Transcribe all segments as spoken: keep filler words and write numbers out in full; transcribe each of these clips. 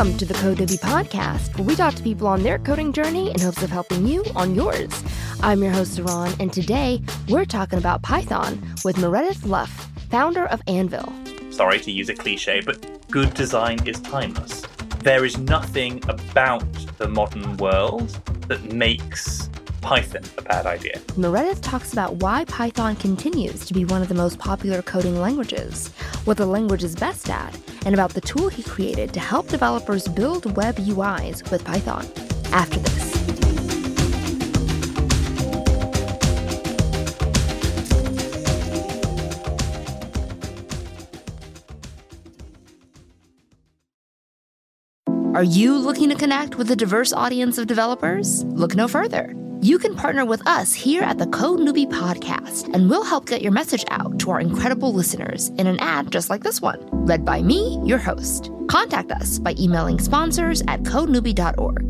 Welcome to the Code Newbie Podcast, where we talk to people on their coding journey in hopes of helping you on yours. I'm your host, Saran, and today we're talking about Python with Meredith Luff, founder of Anvil. Sorry to use a cliche, but good design is timeless. There is nothing about the modern world that makes Python a bad idea. Meredith talks about why Python continues to be one of the most popular coding languages, what the language is best at, and about the tool he created to help developers build web U Is with Python. After this. Are you looking to connect with a diverse audience of developers? Look no further. You can partner with us here at the Code Newbie Podcast, and we'll help get your message out to our incredible listeners in an ad just like this one, read by me, your host. Contact us by emailing sponsors at codenewbie dot org.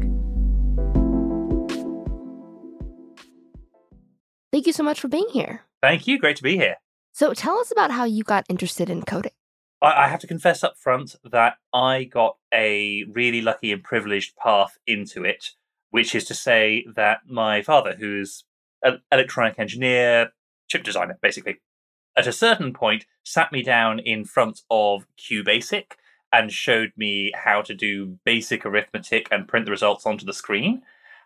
Thank you so much for being here. Thank you. Great to be here. So tell us about how you got interested in coding. I have to confess up front that I got a really lucky and privileged path into it, which is to say that my father, who's an electronic engineer, chip designer, basically, at a certain point sat me down in front of QBasic and showed me how to do basic arithmetic and print the results onto the screen.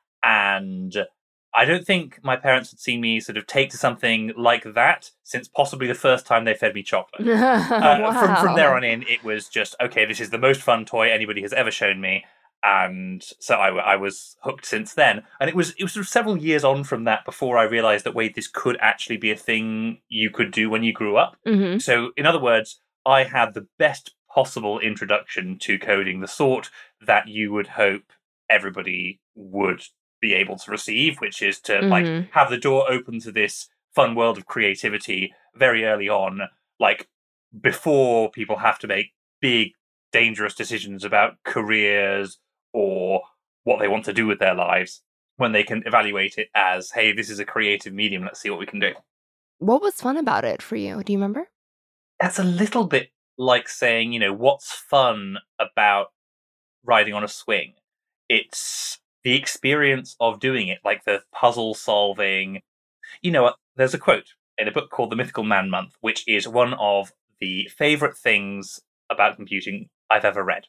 And I don't think my parents had seen me sort of take to something like that since possibly the first time they fed me chocolate. uh, wow. from, from there on in, it was just, okay, this is the most fun toy anybody has ever shown me. And so I, I was hooked since then. And it was it was sort of several years on from that before I realized that, wait, this could actually be a thing you could do when you grew up. Mm-hmm. So in other words, I had the best possible introduction to coding, the sort that you would hope everybody would be able to receive, which is to mm-hmm. like have the door open to this fun world of creativity very early on, like before people have to make big, dangerous decisions about careers or what they want to do with their lives, when they can evaluate it as, hey, this is a creative medium, let's see what we can do. What was fun about it for you? Do you remember? That's a little bit like saying, you know, what's fun about riding on a swing? It's the experience of doing it, like the puzzle solving. You know, there's a quote in a book called The Mythical Man Month, which is one of the favorite things about computing I've ever read.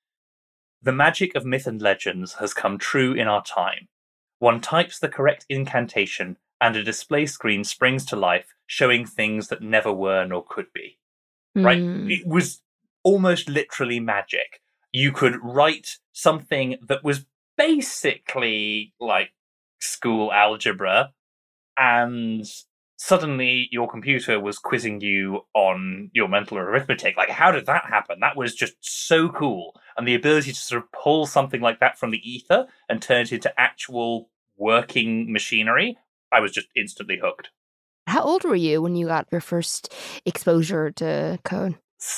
The magic of myth and legends has come true in our time. One types the correct incantation, and a display screen springs to life, showing things that never were nor could be. Mm. Right? It was almost literally magic. You could write something that was basically like school algebra, and suddenly your computer was quizzing you on your mental arithmetic. Like, how did that happen? That was just so cool. And the ability to sort of pull something like that from the ether and turn it into actual working machinery, I was just instantly hooked. How old were you when you got your first exposure to code?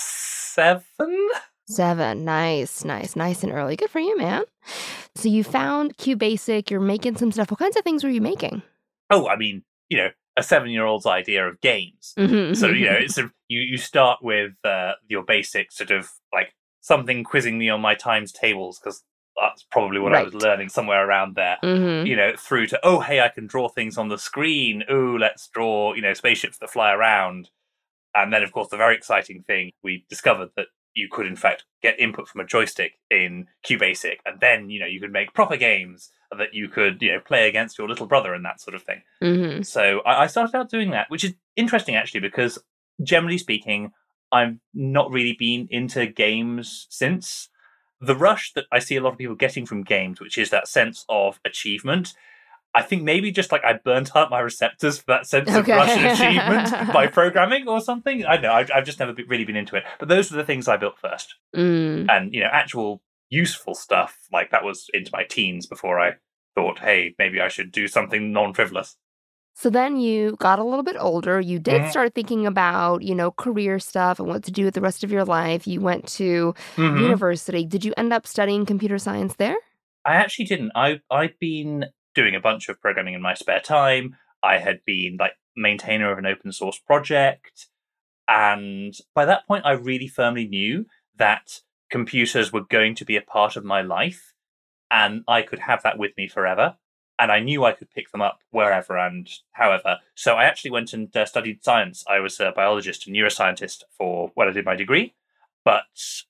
Seven? Seven. Nice, nice, nice and early. Good for you, man. So you found QBasic, you're making some stuff. What kinds of things were you making? Oh, I mean, you know, a seven-year-old's idea of games. Mm-hmm. So, you know, it's sort of, you, you start with uh, your basic sort of like something quizzing me on my times tables, because that's probably what right. I was learning somewhere around there. Mm-hmm. You know, through to, oh, hey, I can draw things on the screen. Oh, let's draw, you know, spaceships that fly around. And then, of course, the very exciting thing, we discovered that you could, in fact, get input from a joystick in QBasic. And then, you know, you could make proper games that you could, you know, play against your little brother and that sort of thing. Mm-hmm. So I, I started out doing that, which is interesting, actually, because generally speaking, I've not really been into games since. The rush that I see a lot of people getting from games, which is that sense of achievement, I think maybe just like I burnt out my receptors for that sense okay. of rush and achievement by programming or something. I don't know. I've, I've just never be, really been into it. But those were the things I built first. Mm. And, you know, actual useful stuff, like that was into my teens before I thought, hey, maybe I should do something non-frivolous. So then you got a little bit older. You did mm-hmm. start thinking about, you know, career stuff and what to do with the rest of your life. You went to mm-hmm. university. Did you end up studying computer science there? I actually didn't. I, I'd been doing a bunch of programming in my spare time. I had been like maintainer of an open source project. And by that point, I really firmly knew that computers were going to be a part of my life and I could have that with me forever. And I knew I could pick them up wherever and however. So I actually went and uh, studied science. I was a biologist and neuroscientist for when I did my degree. But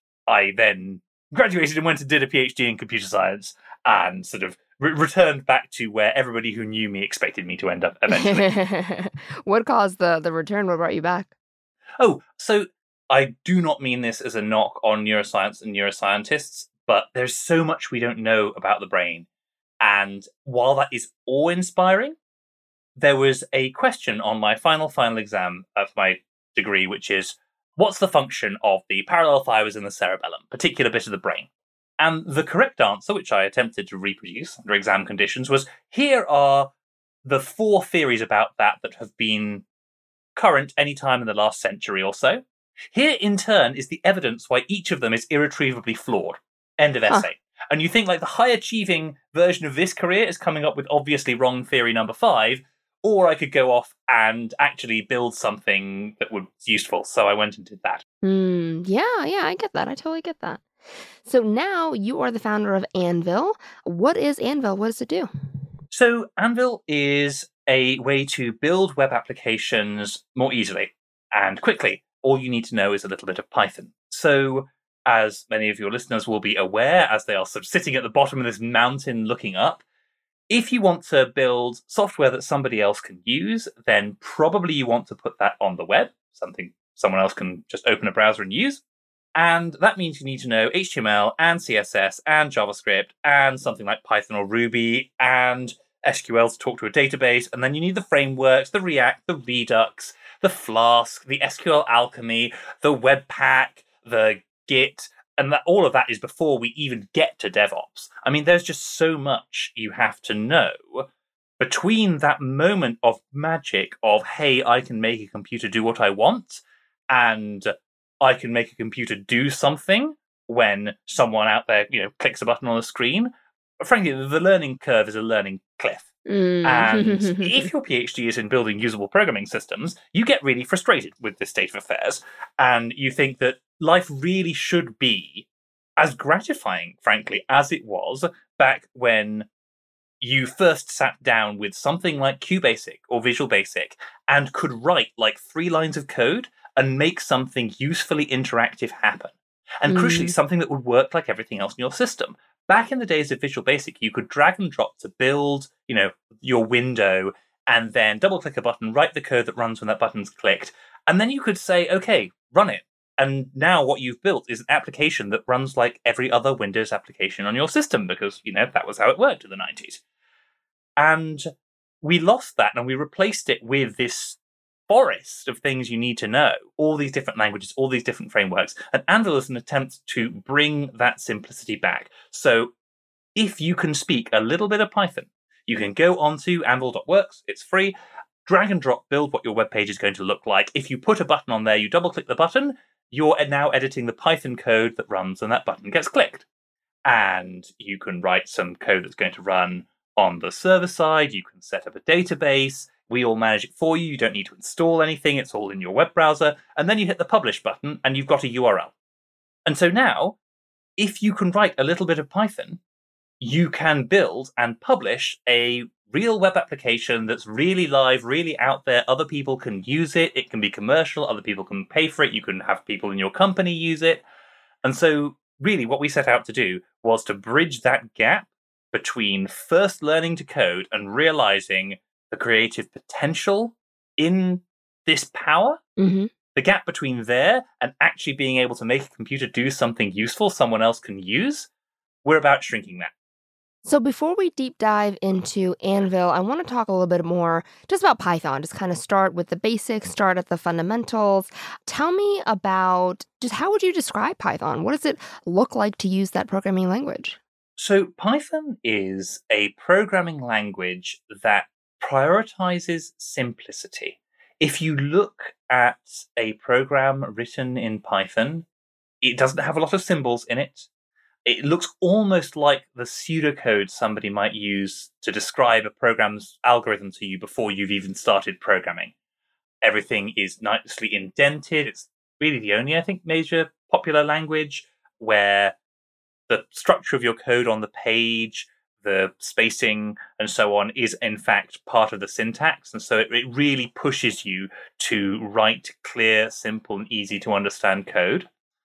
I then graduated and went and did a PhD in computer science and sort of re- returned back to where everybody who knew me expected me to end up eventually. What caused the, the return? What brought you back? Oh, so I do not mean this as a knock on neuroscience and neuroscientists, but there's so much we don't know about the brain. And while that is awe-inspiring, there was a question on my final, final exam of my degree, which is, what's the function of the parallel fibers in the cerebellum, particular bit of the brain? And the correct answer, which I attempted to reproduce under exam conditions, was, here are the four theories about that that have been current any time in the last century or so. Here, in turn, is the evidence why each of them is irretrievably flawed. End of essay. Huh. And you think, like, the high-achieving version of this career is coming up with obviously wrong theory number five, or I could go off and actually build something that was useful. So I went and did that. Mm, yeah, yeah, I get that. I totally get that. So now you are the founder of Anvil. What is Anvil? What does it do? So Anvil is a way to build web applications more easily and quickly. All you need to know is a little bit of Python. So, as many of your listeners will be aware, as they are sort of sitting at the bottom of this mountain looking up, if you want to build software that somebody else can use, then probably you want to put that on the web, something someone else can just open a browser and use. And that means you need to know H T M L and C S S and JavaScript and something like Python or Ruby and S Q L to talk to a database. And then you need the frameworks, the React, the Redux, the Flask, the S Q L Alchemy, the Webpack, the Git, and that all of that is before we even get to DevOps. I mean, there's just so much you have to know between that moment of magic of, hey, I can make a computer do what I want, and I can make a computer do something when someone out there, you know, clicks a button on the screen. Frankly, the learning curve is a learning cliff. Mm. And if your PhD is in building usable programming systems, you get really frustrated with this state of affairs. And you think that life really should be as gratifying, frankly, as it was back when you first sat down with something like QBasic or Visual Basic and could write like three lines of code and make something usefully interactive happen. And mm. crucially, something that would work like everything else in your system. Back in the days of Visual Basic, you could drag and drop to build, you know, your window and then double-click a button, write the code that runs when that button's clicked. And then you could say, okay, run it. And now what you've built is an application that runs like every other Windows application on your system because, you know, that was how it worked in the nineties. And we lost that and we replaced it with this forest of things you need to know, all these different languages, all these different frameworks. And Anvil is an attempt to bring that simplicity back. So if you can speak a little bit of Python, you can go onto anvil dot works, it's free, drag and drop, build what your web page is going to look like. If you put a button on there, you double click the button, you're now editing the Python code that runs when that button gets clicked. And you can write some code that's going to run on the server side, you can set up a database, we all manage it for you, you don't need to install anything, it's all in your web browser, and then you hit the publish button and you've got a U R L. And so now, if you can write a little bit of Python, you can build and publish a real web application that's really live, really out there, other people can use it, it can be commercial, other people can pay for it, you can have people in your company use it. And so really what we set out to do was to bridge that gap between first learning to code and realizing the creative potential in this power, mm-hmm. the gap between there and actually being able to make a computer do something useful someone else can use, we're about shrinking that. So before we deep dive into Anvil, I want to talk a little bit more just about Python, just kind of start with the basics, start at the fundamentals. Tell me about just how would you describe Python? What does it look like to use that programming language? So Python is a programming language that prioritizes simplicity. If you look at a program written in Python, it doesn't have a lot of symbols in it. It looks almost like the pseudocode somebody might use to describe a program's algorithm to you before you've even started programming. Everything is nicely indented. It's really the only, I think, major popular language where the structure of your code on the page, the spacing and so on is in fact part of the syntax. And so it, it really pushes you to write clear, simple, and easy to understand code.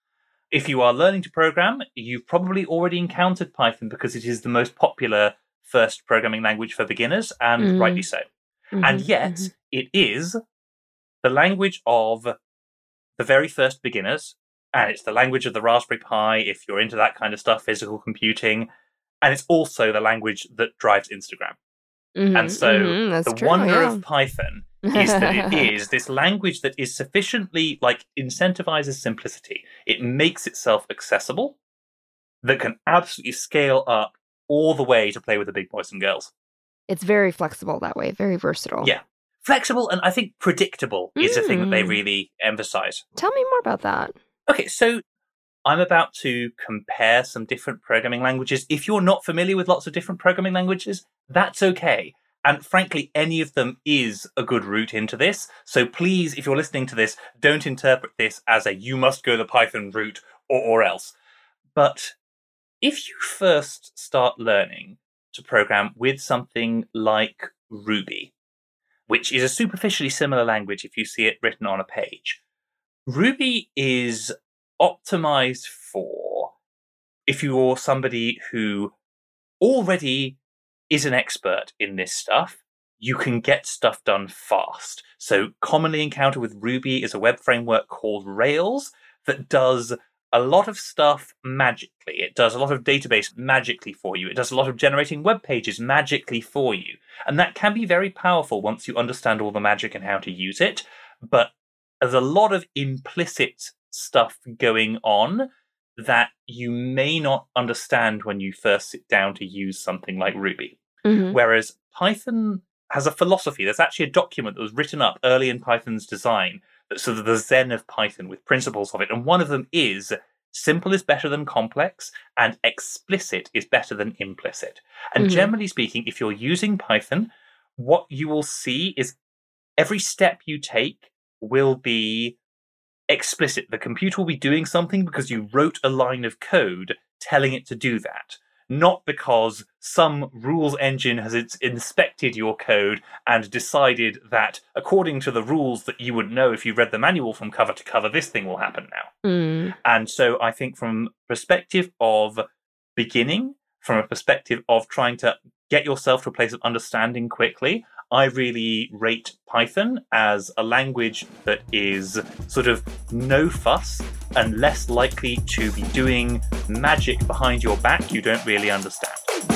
If you are learning to program, you've probably already encountered Python because it is the most popular first programming language for beginners, and mm. rightly so. Mm-hmm, and yet, mm-hmm. it is the language of the very first beginners, and it's the language of the Raspberry Pi if you're into that kind of stuff, physical computing, and it's also the language that drives Instagram. Mm-hmm, and so mm-hmm, the true, wonder yeah. of Python is that it is this language that is sufficiently, like, incentivizes simplicity. It makes itself accessible, that can absolutely scale up all the way to play with the big boys and girls. It's very flexible that way, very versatile. Yeah. Flexible and I think predictable mm. is the thing that they really emphasize. Tell me more about that. Okay, so I'm about to compare some different programming languages. If you're not familiar with lots of different programming languages, that's okay. And frankly, any of them is a good route into this. So please, if you're listening to this, don't interpret this as a you must go the Python route or, or else. But if you first start learning to program with something like Ruby, which is a superficially similar language if you see it written on a page, Ruby is optimized for if you're somebody who already is an expert in this stuff, you can get stuff done fast. So commonly encountered with Ruby is a web framework called Rails that does a lot of stuff magically. It does a lot of database magically for you. It does a lot of generating web pages magically for you. And that can be very powerful once you understand all the magic and how to use it. But there's a lot of implicit stuff going on that you may not understand when you first sit down to use something like Ruby. Mm-hmm. Whereas Python has a philosophy. There's actually a document that was written up early in Python's design that's sort of the Zen of Python with principles of it. And one of them is simple is better than complex and explicit is better than implicit. And mm-hmm. generally speaking, if you're using Python, what you will see is every step you take will be explicit. The computer will be doing something because you wrote a line of code telling it to do that, not because some rules engine has inspected your code and decided that according to the rules that you would know if you read the manual from cover to cover, this thing will happen now. Mm. And so I think from perspective of beginning, from a perspective of trying to get yourself to a place of understanding quickly, I really rate Python as a language that is sort of no fuss and less likely to be doing magic behind your back you don't really understand.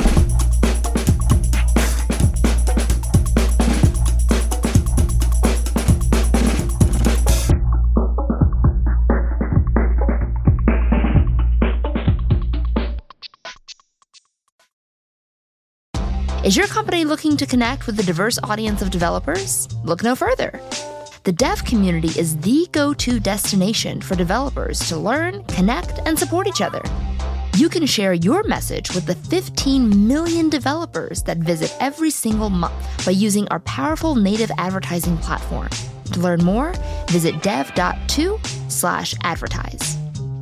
Is your company looking to connect with a diverse audience of developers? Look no further. The dev community is the go-to destination for developers to learn, connect, and support each other. You can share your message with the fifteen million developers that visit every single month by using our powerful native advertising platform. To learn more, visit dev.to slash advertise.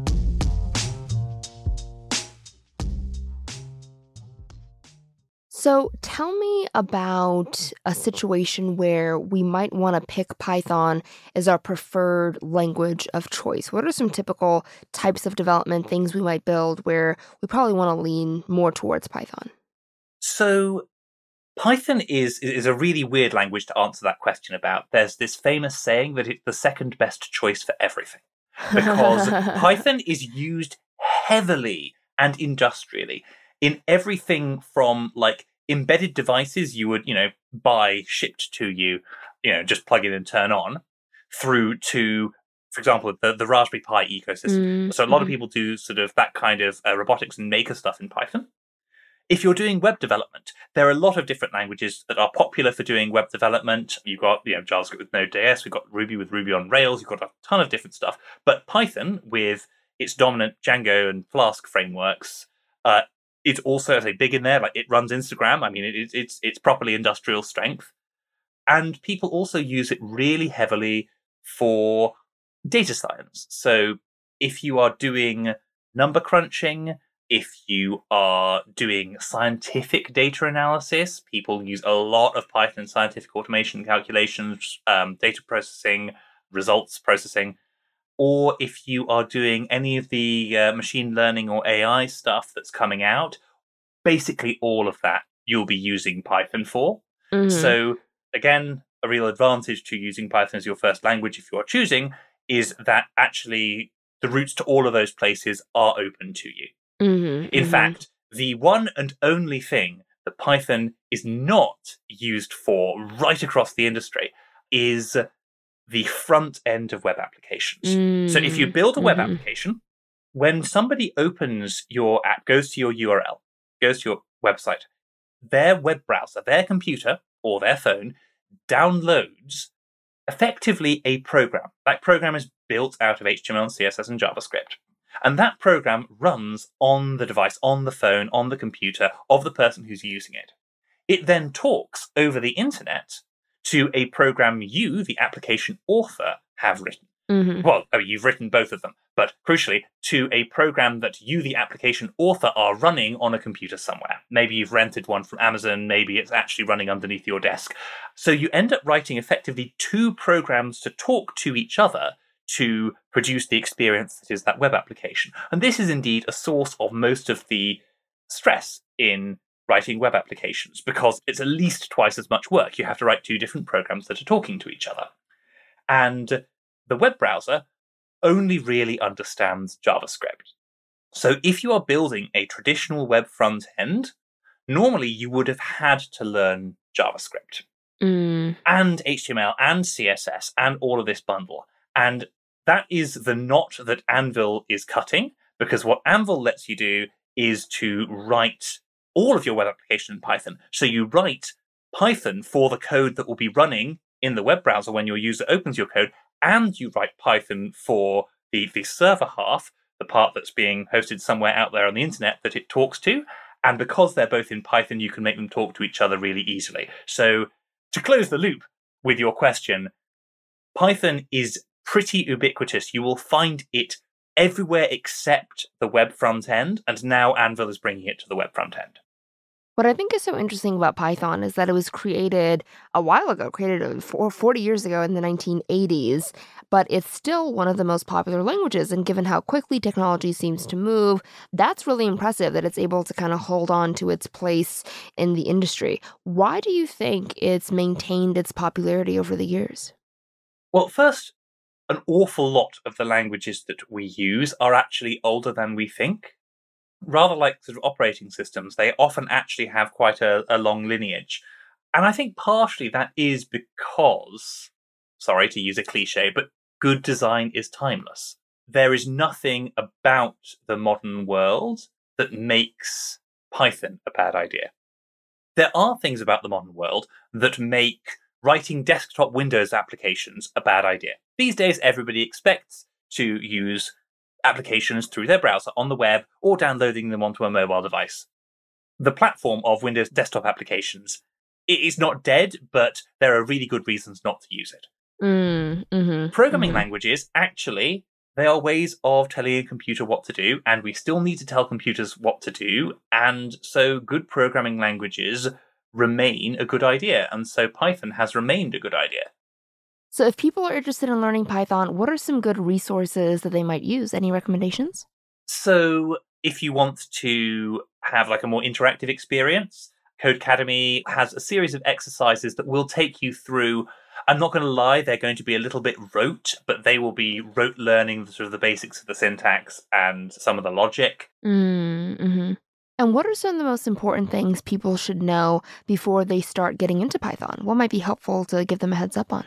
So tell me about a situation where we might want to pick Python as our preferred language of choice. What are some typical types of development, things we might build where we probably want to lean more towards Python? So Python is, is a really weird language to answer that question about. There's this famous saying that it's the second best choice for everything, because Python is used heavily and industrially in everything from, like, embedded devices you would, you know, buy shipped to you, you know, just plug in and turn on, through to, for example, the, the Raspberry Pi ecosystem. Mm. So a lot of people do sort of that kind of uh, robotics and maker stuff in Python. If you're doing web development, there are a lot of different languages that are popular for doing web development. You've got, you know, JavaScript with Node.js, we've got Ruby with Ruby on Rails, you've got a ton of different stuff. But Python, with its dominant Django and Flask frameworks, uh, it's also, I say, big in there. Like, it runs Instagram. I mean, it, it's it's properly industrial strength. And people also use it really heavily for data science. So if you are doing number crunching, if you are doing scientific data analysis, people use a lot of Python scientific automation calculations, um, data processing, results processing. Or if you are doing any of the uh, machine learning or A I stuff that's coming out, basically all of that you'll be using Python for. Mm-hmm. So again, a real advantage to using Python as your first language if you are choosing is that actually the routes to all of those places are open to you. Mm-hmm, In mm-hmm. fact, the one and only thing that Python is not used for right across the industry is the front end of web applications. Mm-hmm. So if you build a web mm-hmm. application, when somebody opens your app, goes to your U R L, goes to your website, their web browser, their computer or their phone downloads effectively a program. That program is built out of H T M L and C S S and JavaScript. And that program runs on the device, on the phone, on the computer of the person who's using it. It then talks over the internet to a program you, the application author, have written. Mm-hmm. Well, oh, you've written both of them, but crucially, to a program that you, the application author, are running on a computer somewhere. Maybe you've rented one from Amazon, maybe it's actually running underneath your desk. So you end up writing effectively two programs to talk to each other to produce the experience that is that web application. And this is indeed a source of most of the stress in writing web applications, because it's at least twice as much work. You have to write two different programs that are talking to each other. And the web browser only really understands JavaScript. So if you are building a traditional web front end, normally you would have had to learn JavaScript mm. and H T M L and C S S and all of this bundle. And that is the knot that Anvil is cutting, because what Anvil lets you do is to write all of your web application in Python. So you write Python for the code that will be running in the web browser when your user opens your code, and you write Python for the, the server half, the part that's being hosted somewhere out there on the internet that it talks to. And because they're both in Python, you can make them talk to each other really easily. So to close the loop with your question, Python is pretty ubiquitous. You will find it everywhere except the web front end, and now Anvil is bringing it to the web front end. What I think is so interesting about Python is that it was created a while ago, created forty years ago in the nineteen eighties, but it's still one of the most popular languages. And given how quickly technology seems to move, that's really impressive that it's able to kind of hold on to its place in the industry. Why do you think it's maintained its popularity over the years? Well, first, an awful lot of the languages that we use are actually older than we think. Rather like sort of operating systems, they often actually have quite a, a long lineage. And I think partially that is because, sorry to use a cliche, but good design is timeless. There is nothing about the modern world that makes Python a bad idea. There are things about the modern world that make writing desktop Windows applications a bad idea. These days, everybody expects to use applications through their browser on the web or downloading them onto a mobile device. The platform of Windows desktop applications, it is not dead, but there are really good reasons not to use it. Mm, mm-hmm, Programming mm-hmm. languages, actually, they are ways of telling a computer what to do, and we still need to tell computers what to do, and so good programming languages remain a good idea, and so Python has remained a good idea. So if people are interested in learning Python, what are some good resources that they might use? Any recommendations? So if you want to have like a more interactive experience, Codecademy has a series of exercises that will take you through. I'm not going to lie, they're going to be a little bit rote, but they will be rote learning sort of the basics of the syntax and some of the logic. Mm-hmm. And what are some of the most important things people should know before they start getting into Python? What might be helpful to give them a heads up on?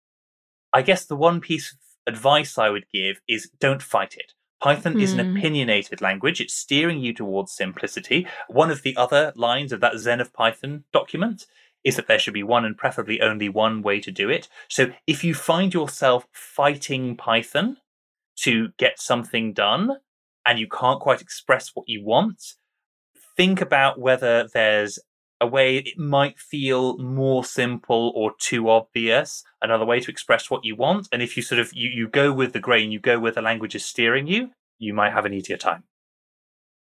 I guess the one piece of advice I would give is don't fight it. Python mm. is an opinionated language. It's steering you towards simplicity. One of the other lines of that Zen of Python document is that there should be one and preferably only one way to do it. So if you find yourself fighting Python to get something done and you can't quite express what you want, think about whether there's a way it might feel more simple or too obvious, another way to express what you want. And if you sort of, you, you go with the grain, you go where the language is steering you, you might have an easier time.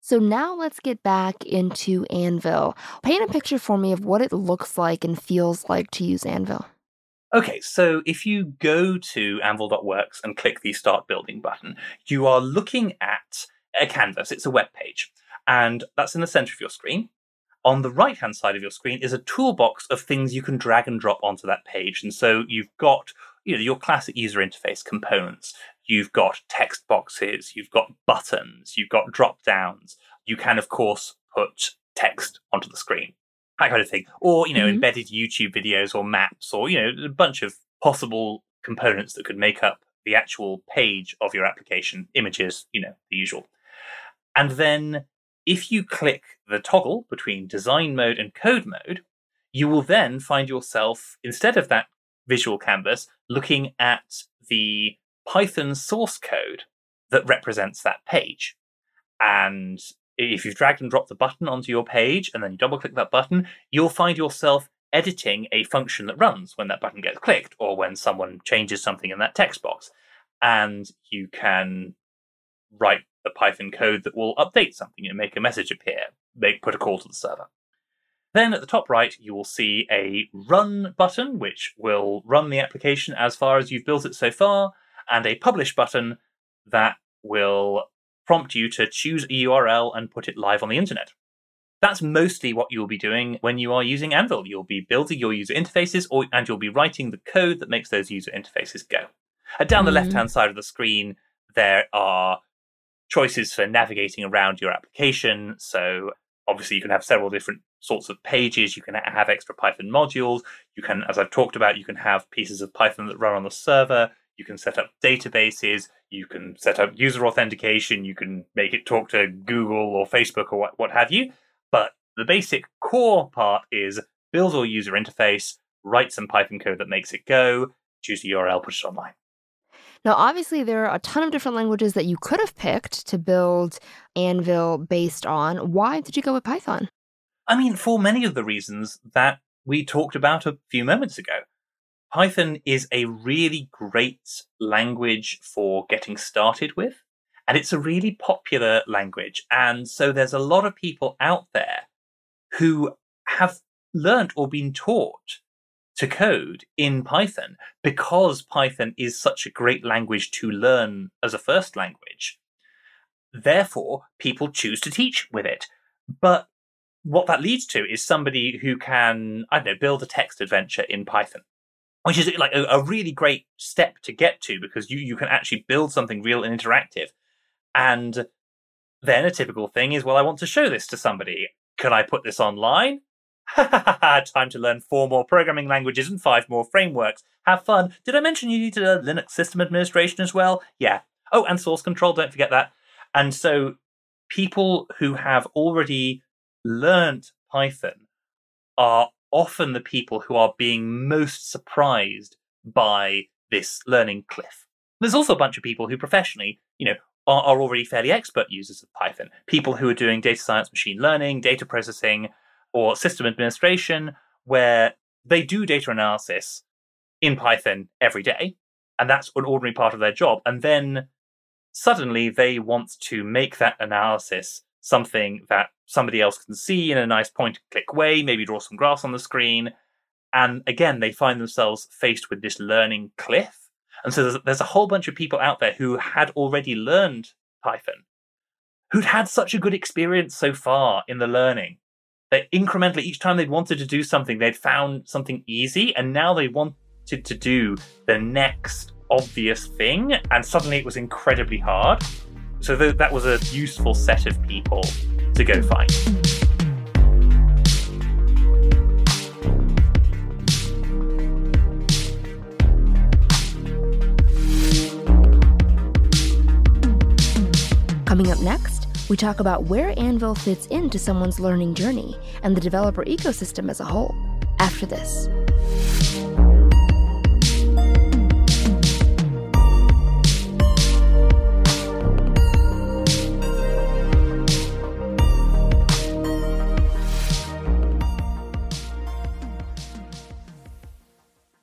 So now let's get back into Anvil. Paint a picture for me of what it looks like and feels like to use Anvil. Okay, so if you go to anvil dot works and click the Start Building button, you are looking at a canvas. It's a web page, and that's in the center of your screen. On the right-hand side of your screen is a toolbox of things you can drag and drop onto that page. And so you've got, you know, your classic user interface components. You've got text boxes, you've got buttons, you've got drop-downs. You can, of course, put text onto the screen, that kind of thing. Or, you know, mm-hmm. embedded YouTube videos or maps or, you know, a bunch of possible components that could make up the actual page of your application, images, you know, the usual. And then if you click the toggle between design mode and code mode, you will then find yourself, instead of that visual canvas, looking at the Python source code that represents that page. And if you've dragged and dropped the button onto your page and then you double click that button, you'll find yourself editing a function that runs when that button gets clicked or when someone changes something in that text box. And you can write the Python code that will update something and make a message appear, make put a call to the server. Then at the top right, you will see a run button, which will run the application as far as you've built it so far, and a publish button that will prompt you to choose a U R L and put it live on the internet. That's mostly what you'll be doing when you are using Anvil. You'll be building your user interfaces, or, and you'll be writing the code that makes those user interfaces go. And down mm-hmm. the left-hand side of the screen, there are choices for navigating around your application. So obviously you can have several different sorts of pages. You can have extra Python modules. You can, as I've talked about, you can have pieces of Python that run on the server. You can set up databases. You can set up user authentication. You can make it talk to Google or Facebook or what, what have you. But the basic core part is build your user interface, write some Python code that makes it go, choose the U R L, put it online. Now, obviously, there are a ton of different languages that you could have picked to build Anvil based on. Why did you go with Python? I mean, for many of the reasons that we talked about a few moments ago. Python is a really great language for getting started with, and it's a really popular language. And so there's a lot of people out there who have learnt or been taught to code in Python because Python is such a great language to learn as a first language. Therefore, people choose to teach with it. But what that leads to is somebody who can, I don't know, build a text adventure in Python, which is like a, a really great step to get to because you, you can actually build something real and interactive. And then a typical thing is, well, I want to show this to somebody. Can I put this online? Time to learn four more programming languages and five more frameworks. Have fun. Did I mention you need to learn Linux system administration as well? Yeah. Oh, and source control, don't forget that. And so people who have already learnt Python are often the people who are being most surprised by this learning cliff. There's also a bunch of people who professionally, you know, are, are already fairly expert users of Python. People who are doing data science, machine learning, data processing, or system administration, where they do data analysis in Python every day, and that's an ordinary part of their job. And then suddenly they want to make that analysis something that somebody else can see in a nice point-and-click way, maybe draw some graphs on the screen. And again, they find themselves faced with this learning cliff. And so there's, there's a whole bunch of people out there who had already learned Python, who'd had such a good experience so far in the learning, that incrementally, each time they'd wanted to do something, they'd found something easy, and now they wanted to do the next obvious thing, and suddenly it was incredibly hard. So th- that was a useful set of people to go find. Coming up next, we talk about where Anvil fits into someone's learning journey and the developer ecosystem as a whole. After this.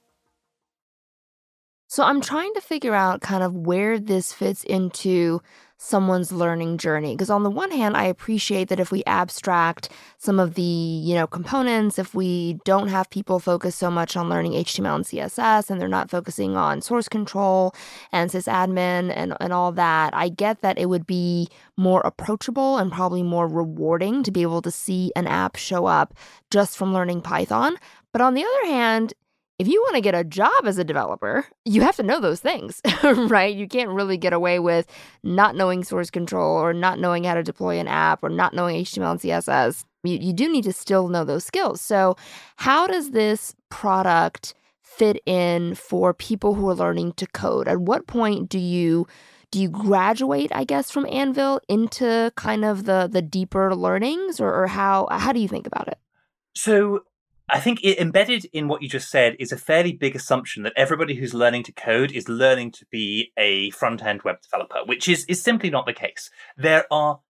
So I'm trying to figure out kind of where this fits into someone's learning journey? Because on the one hand, I appreciate that if we abstract some of the, you know, components, if we don't have people focus so much on learning H T M L and C S S and they're not focusing on source control and sysadmin and, and all that, I get that it would be more approachable and probably more rewarding to be able to see an app show up just from learning Python. But on the other hand, if you want to get a job as a developer, you have to know those things, right? You can't really get away with not knowing source control or not knowing how to deploy an app or not knowing H T M L and C S S. You, you do need to still know those skills. So how does this product fit in for people who are learning to code? At what point do you do you graduate, I guess, from Anvil into kind of the the deeper learnings, or, or how how do you think about it? So I think it, embedded in what you just said is a fairly big assumption that everybody who's learning to code is learning to be a front-end web developer, which is, is simply not the case. There are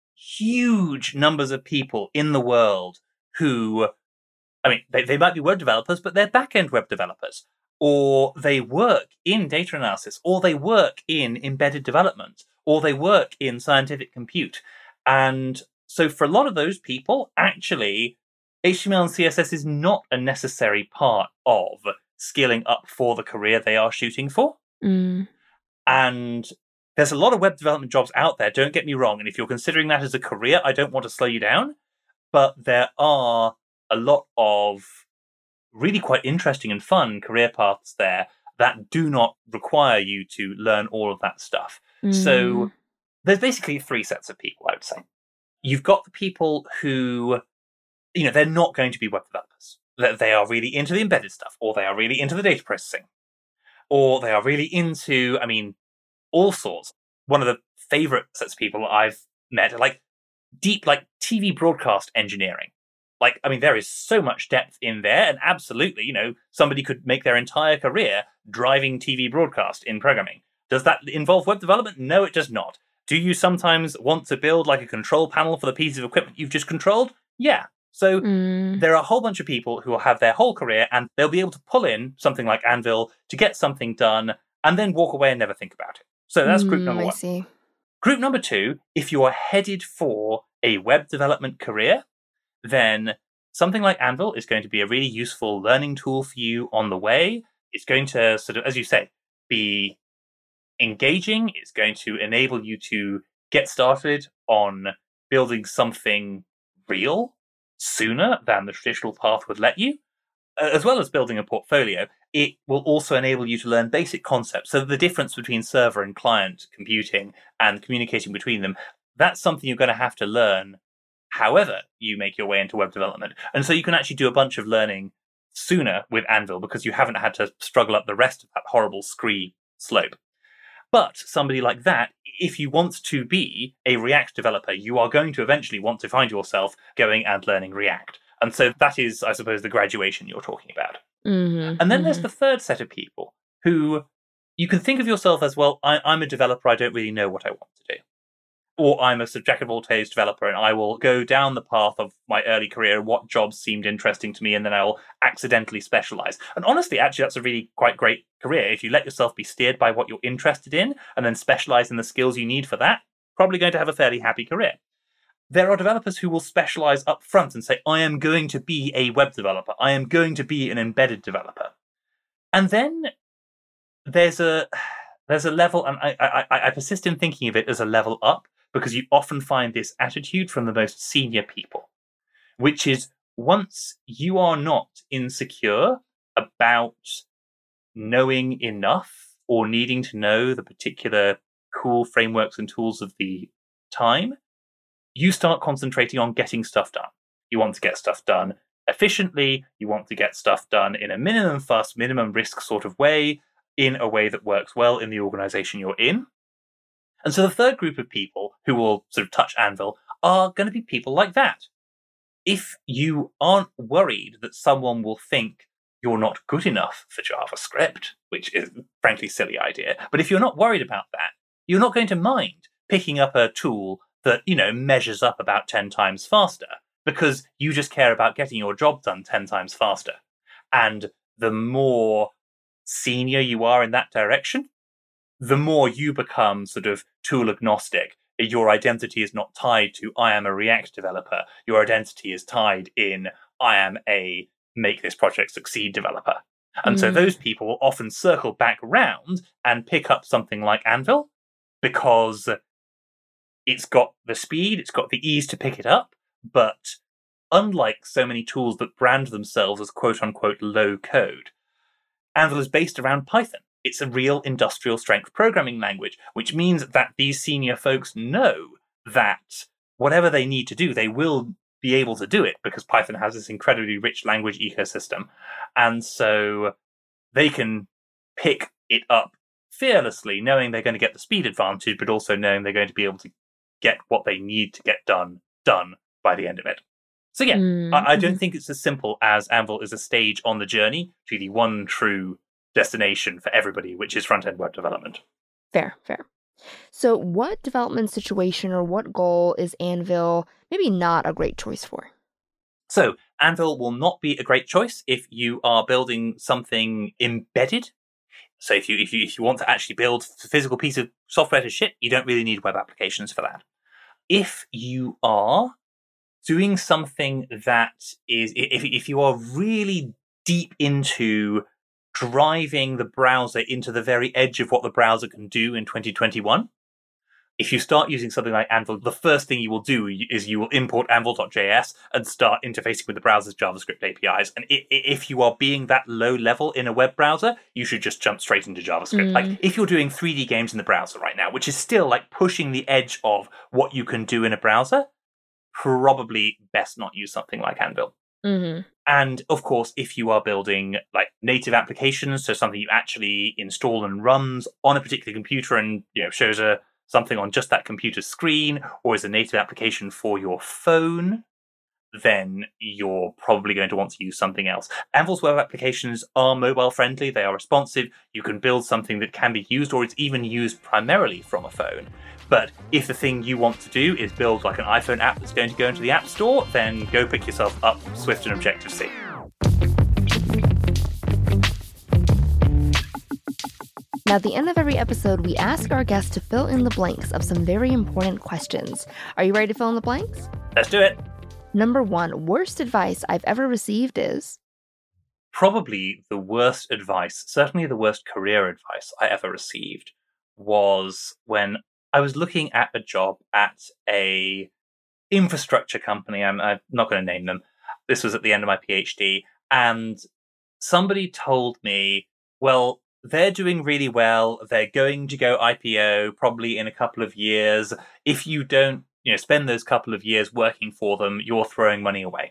huge numbers of people in the world who, I mean, they, they might be web developers, but they're back-end web developers, or they work in data analysis, or they work in embedded development, or they work in scientific compute. And so for a lot of those people, actually, H T M L and C S S is not a necessary part of skilling up for the career they are shooting for. Mm. And there's a lot of web development jobs out there, don't get me wrong. And if you're considering that as a career, I don't want to slow you down. But there are a lot of really quite interesting and fun career paths there that do not require you to learn all of that stuff. Mm. So there's basically three sets of people, I would say. You've got the people who, you know, they're not going to be web developers. They are really into the embedded stuff, or they are really into the data processing, or they are really into, I mean, all sorts. One of the favorite sets of people I've met are like deep, like T V broadcast engineering. Like, I mean, there is so much depth in there, and absolutely, you know, somebody could make their entire career driving T V broadcast in programming. Does that involve web development? No, it does not. Do you sometimes want to build like a control panel for the piece of equipment you've just controlled? Yeah. So Mm. there are a whole bunch of people who will have their whole career and they'll be able to pull in something like Anvil to get something done and then walk away and never think about it. So that's group Mm, number I one. see. Group number two, if you are headed for a web development career, then something like Anvil is going to be a really useful learning tool for you on the way. It's going to sort of, as you say, be engaging. It's going to enable you to get started on building something real sooner than the traditional path would let you, as well as building a portfolio. It will also enable you to learn basic concepts. So the difference between server and client computing and communicating between them, that's something you're going to have to learn however you make your way into web development. And so you can actually do a bunch of learning sooner with Anvil because you haven't had to struggle up the rest of that horrible scree slope. But somebody like that, if you want to be a React developer, you are going to eventually want to find yourself going and learning React. And so that is, I suppose, the graduation you're talking about. Mm-hmm, and then mm-hmm. there's the third set of people who you can think of yourself as, well, I, I'm a developer, I don't really know what I want to do. Or I'm a sort of jack of all trades developer, and I will go down the path of my early career, what jobs seemed interesting to me, and then I'll accidentally specialize. And honestly, actually, that's a really quite great career. If you let yourself be steered by what you're interested in, and then specialize in the skills you need for that, probably going to have a fairly happy career. There are developers who will specialize up front and say, I am going to be a web developer. I am going to be an embedded developer. And then there's a there's a level, and I, I, I persist in thinking of it as a level up, because you often find this attitude from the most senior people, which is once you are not insecure about knowing enough or needing to know the particular cool frameworks and tools of the time, you start concentrating on getting stuff done. You want to get stuff done efficiently. You want to get stuff done in a minimum fuss, minimum risk sort of way, in a way that works well in the organization you're in. And so the third group of people who will sort of touch Anvil are going to be people like that. If you aren't worried that someone will think you're not good enough for JavaScript, which is a frankly silly idea, but if you're not worried about that, you're not going to mind picking up a tool that, you know, measures up about ten times faster, because you just care about getting your job done ten times faster. And the more senior you are in that direction, the more you become sort of tool agnostic, your identity is not tied to I am a React developer. Your identity is tied in I am a make this project succeed developer. And mm. so those people will often circle back around and pick up something like Anvil because it's got the speed, it's got the ease to pick it up, but unlike so many tools that brand themselves as quote-unquote low code, Anvil is based around Python. It's a real industrial strength programming language, which means that these senior folks know that whatever they need to do, they will be able to do it because Python has this incredibly rich language ecosystem. And so they can pick it up fearlessly, knowing they're going to get the speed advantage, but also knowing they're going to be able to get what they need to get done, done by the end of it. So yeah, mm-hmm. I, I don't think it's as simple as Anvil is a stage on the journey to the one true destination for everybody, which is front-end web development. Fair, fair. So what development situation or what goal is Anvil maybe not a great choice for? So Anvil will not be a great choice if you are building something embedded. So if you if you if you want to actually build a physical piece of software to ship, you don't really need web applications for that. If you are doing something that is, if if you are really deep into driving the browser into the very edge of what the browser can do in twenty twenty-one, if you start using something like Anvil, the first thing you will do is you will import anvil dot j s and start interfacing with the browser's JavaScript A P Is. And if you are being that low level in a web browser, you should just jump straight into JavaScript. Mm. Like if you're doing three D games in the browser right now, which is still like pushing the edge of what you can do in a browser, probably best not use something like Anvil. Mm-hmm. And of course, if you are building like native applications, so something you actually install and runs on a particular computer and, you know, shows a something on just that computer screen, or is a native application for your phone, then you're probably going to want to use something else. Anvil's web applications are mobile friendly, they are responsive, you can build something that can be used, or it's even used primarily from a phone. But if the thing you want to do is build like an iPhone app that's going to go into the App Store, then go pick yourself up Swift and Objective-C. Now, at the end of every episode, we ask our guests to fill in the blanks of some very important questions. Are you ready to fill in the blanks? Let's do it. Number one, worst advice I've ever received is? Probably the worst advice, certainly the worst career advice I ever received, was when I was looking at a job at a infrastructure company. I'm, I'm not going to name them. This was at the end of my PhD. And somebody told me, well, they're doing really well. They're going to go I P O probably in a couple of years. If you don't, you know, spend those couple of years working for them, you're throwing money away.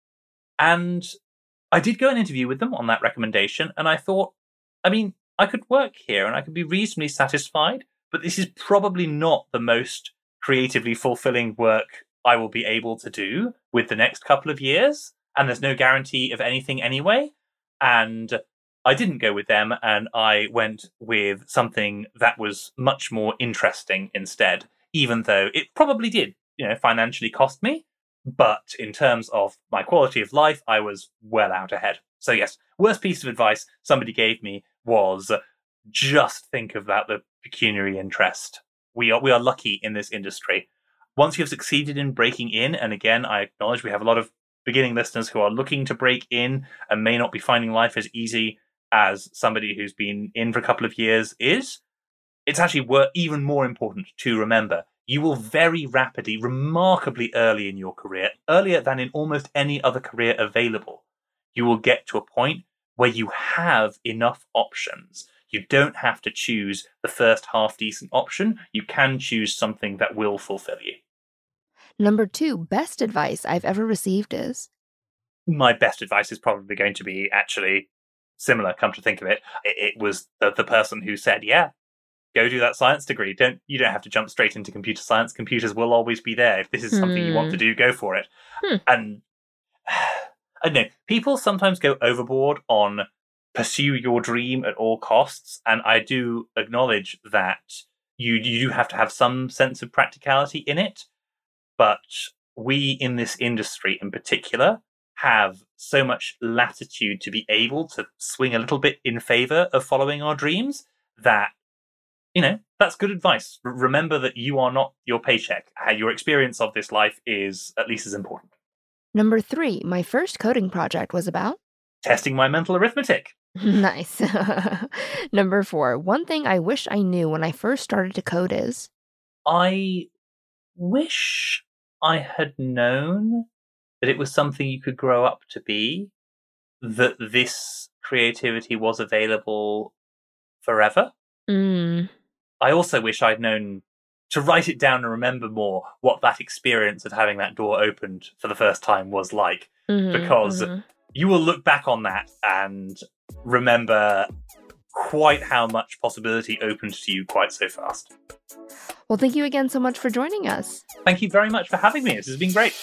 And I did go and interview with them on that recommendation. And I thought, I mean, I could work here and I could be reasonably satisfied, but this is probably not the most creatively fulfilling work I will be able to do with the next couple of years. And there's no guarantee of anything anyway. And I didn't go with them, and I went with something that was much more interesting instead, even though it probably did, you know, financially cost me. But in terms of my quality of life, I was well out ahead. So yes, worst piece of advice somebody gave me was just think about the pecuniary interest. We are we are lucky in this industry. Once you've succeeded in breaking in, and again, I acknowledge we have a lot of beginning listeners who are looking to break in and may not be finding life as easy as somebody who's been in for a couple of years is, it's actually wor- even more important to remember. You will very rapidly, remarkably early in your career, earlier than in almost any other career available, you will get to a point where you have enough options. You don't have to choose the first half-decent option. You can choose something that will fulfill you. Number two, best advice I've ever received is? My best advice is probably going to be actually similar, come to think of it. It, it was the, the person who said, yeah, go do that science degree. Don't You don't have to jump straight into computer science. Computers will always be there. If this is something hmm. you want to do, go for it. Hmm. And I don't know, people sometimes go overboard on pursue your dream at all costs. And I do acknowledge that you, you do have to have some sense of practicality in it. But we in this industry in particular have so much latitude to be able to swing a little bit in favor of following our dreams that you know, that's good advice. R- remember that you are not your paycheck. Uh, Your experience of this life is at least as important. Number three, my first coding project was about? Testing my mental arithmetic. Nice. Number four, one thing I wish I knew when I first started to code is? I wish I had known that it was something you could grow up to be, that this creativity was available forever. Mm. I also wish I'd known to write it down and remember more what that experience of having that door opened for the first time was like. Mhm, Because mhm. you will look back on that and remember quite how much possibility opened to you quite so fast. Well, thank you again so much for joining us. Thank you very much for having me. This has been great.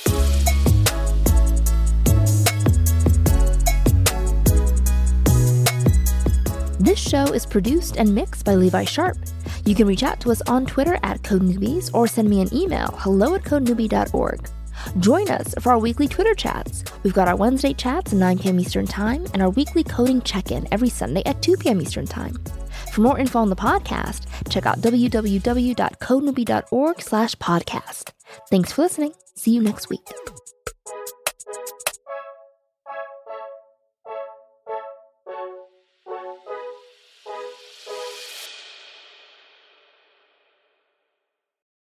This show is produced and mixed by Levi Sharp. You can reach out to us on Twitter at Code Newbies or send me an email, hello at code newbie dot org. Join us for our weekly Twitter chats. We've got our Wednesday chats at nine p.m. Eastern Time and our weekly coding check-in every Sunday at two p.m. Eastern Time. For more info on the podcast, check out w w w dot code newbie dot org slash podcast. Thanks for listening. See you next week.